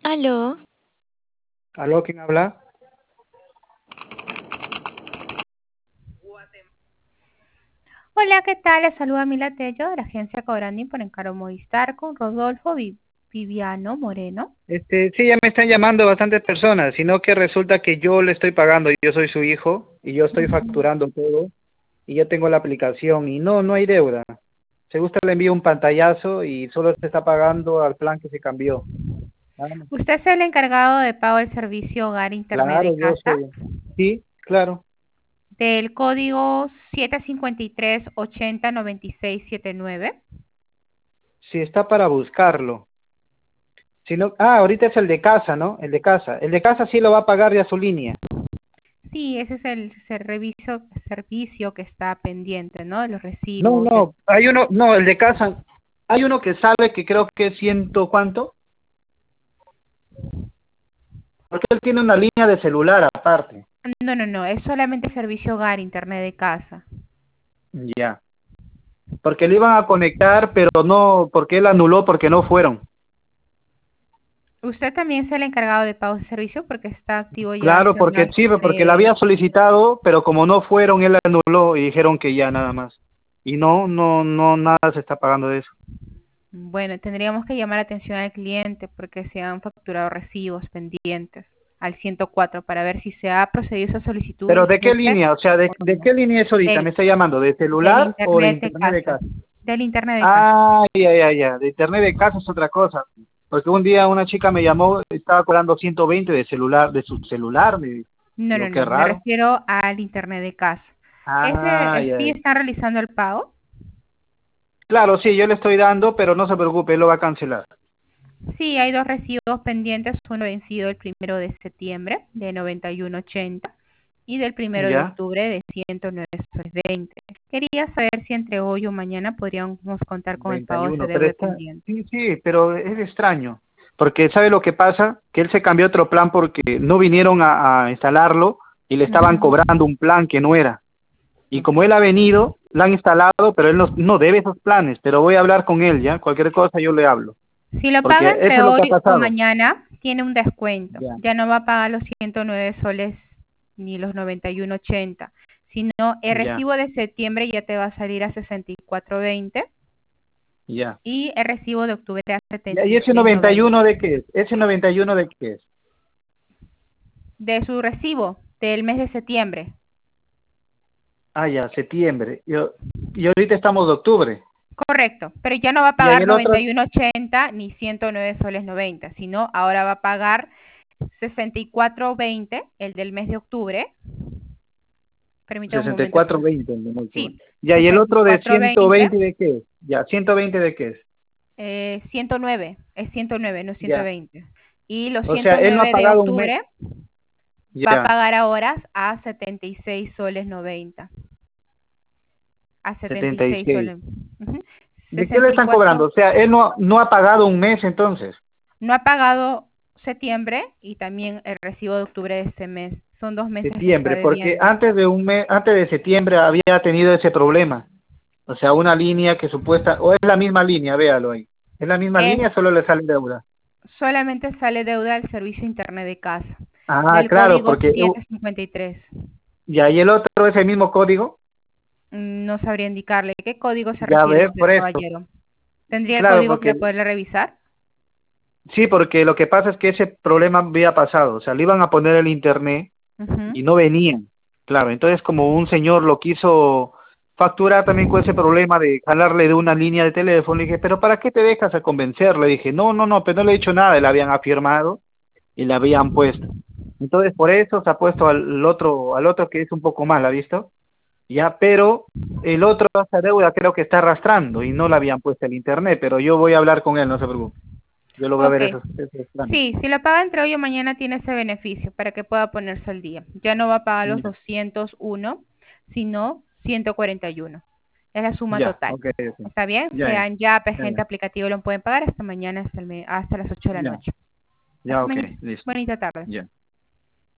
Aló, ¿Aló, quién habla? Hola, ¿qué tal? Les saluda Mila Tello de la agencia Cobrandín por encargo Movistar con Rodolfo Viviano Moreno. Sí, ya me están llamando bastantes personas, sino que resulta que yo le estoy pagando, yo soy su hijo y yo estoy Ujú. facturando todo y yo tengo la aplicación y no hay deuda. Se gusta le envío un pantallazo y solo se está pagando al plan que se cambió. Nada más. ¿Usted es el encargado de pago del servicio Hogar Internet de Claro, yo casa soy. Sí, claro. del código 753-809679? Sí, está para buscarlo. Si no, ahorita es el de casa, ¿no? El de casa. El de casa sí lo va a pagar ya su línea. Sí, ese es el servicio que está pendiente, ¿no? De los No, recibos. no, hay uno, no, el de casa. Hay uno que sabe que creo que es ciento cuánto. Porque él tiene una línea de celular aparte. No, es solamente servicio Hogar Internet de casa. Ya. Porque le iban a conectar, pero no, porque él anuló porque no fueron. Usted también es el encargado de pago de servicio porque está activo ya Claro, hace porque más sí, porque la de... había solicitado, pero como no fueron, él anuló y dijeron que ya nada más. Y no, nada se está pagando de eso. Bueno, tendríamos que llamar atención al cliente porque se han facturado recibos pendientes al 104 para ver si se ha procedido esa solicitud Pero ¿de de qué usted línea? O sea, o ¿de no. qué línea es ahorita? ¿Me Del, está llamando? ¿De del celular o de internet de internet de casa. casa? Del internet de casa. Ah, ya. De internet de casa es otra cosa. Porque un día una chica me llamó, estaba cobrando 120 de celular, de su celular. Me dijo. Digo, qué No. Me raro. refiero al internet de casa. Ah, ¿Ese sí ya. está realizando el pago? Claro, sí, yo le estoy dando, pero no se preocupe, él lo va a cancelar. Sí, hay dos recibos pendientes, uno vencido el 1 de septiembre de 91.80 y del 1 de octubre de 109.20. Quería saber si entre hoy o mañana podríamos contar con el pago de ese 91, pero deuda está, pendiente. sí, pero es extraño, porque ¿sabe lo que pasa? Que él se cambió a otro plan porque no vinieron a instalarlo y le estaban Ujú. cobrando un plan que no era. Y como Ok. él ha venido, lo han instalado, pero él no debe esos planes, pero voy a hablar con él, ¿ya? Cualquier cosa yo le hablo, Si lo porque paga eso entre es lo que ha hoy o pasado. mañana, tiene un descuento. Ya. Ya no va a pagar los 109 soles ni los 91.80, sino el Ya, recibo de septiembre ya te va a salir a 64.20 ya. y el recibo de octubre a ¿Y ese 91 76.90. de qué es? ¿Ese 91 de qué es? De su recibo del mes de septiembre. Ah, ya, septiembre. Y ahorita estamos de octubre. Correcto, pero ya no va a Y ahí pagar el otro, 91.80 ni 109 soles 90, sino ahora va a pagar 64.20, el del mes de octubre. Permítame un momento, por 64.20 el de octubre. sí, Ya, y el otro de 64.20, 120 de qué es? Ya, 120 de qué es. 109, es 109, no Ya. 120. Y los O sea, él no ha 109 de pagado un mes. octubre va a Ya, pagar ahora a 76 soles 90. A 76 76. soles. Ujú. ¿De qué le están cobrando? 64. O sea, él no ha pagado un mes entonces. No ha pagado septiembre y también el recibo de octubre de este mes. Son 2 meses que está Septiembre, porque debiendo. antes de un mes, antes de septiembre había tenido ese problema. O sea, una línea que supuesta, o es la misma línea, véalo ahí. Es la misma Es línea, solo le sale deuda. solamente sale deuda del servicio internet de casa, Ah, del claro, código porque, 753. y ahí el otro es el mismo código. No sabría indicarle qué código se Ya refiere ver, usted, por eso. caballero. ¿Tendría el Claro, código para porque poderle revisar? sí, porque lo que pasa es que ese problema había pasado, o sea, le iban a poner el internet Ujú. y no venían, claro, entonces como un señor lo quiso facturar también con ese problema de jalarle de una línea de teléfono, le dije, pero ¿para qué te dejas a convencer? Le dije, no, pero no le he dicho nada, le habían afirmado y le habían puesto. Entonces por eso se ha puesto al otro que es un poco mal, ¿ha visto? Ya, pero el otro esa deuda creo que está arrastrando y no le habían puesto el internet, pero yo voy a hablar con él, no se preocupe. Yo lo voy a Ok. ver esos planes. Sí, si lo paga entre hoy o mañana tiene ese beneficio para que pueda ponerse al día. Ya no va a pagar los Ya, 201, sino 141. Es la suma ya, total. ok, ok. ¿Está bien? Ya, Sean ya ya, ya, agente aplicativo, lo pueden pagar hasta mañana, hasta las 8 de la ya, noche. ya, Hasta ok, mañana. listo. Bonita tarde. Ya.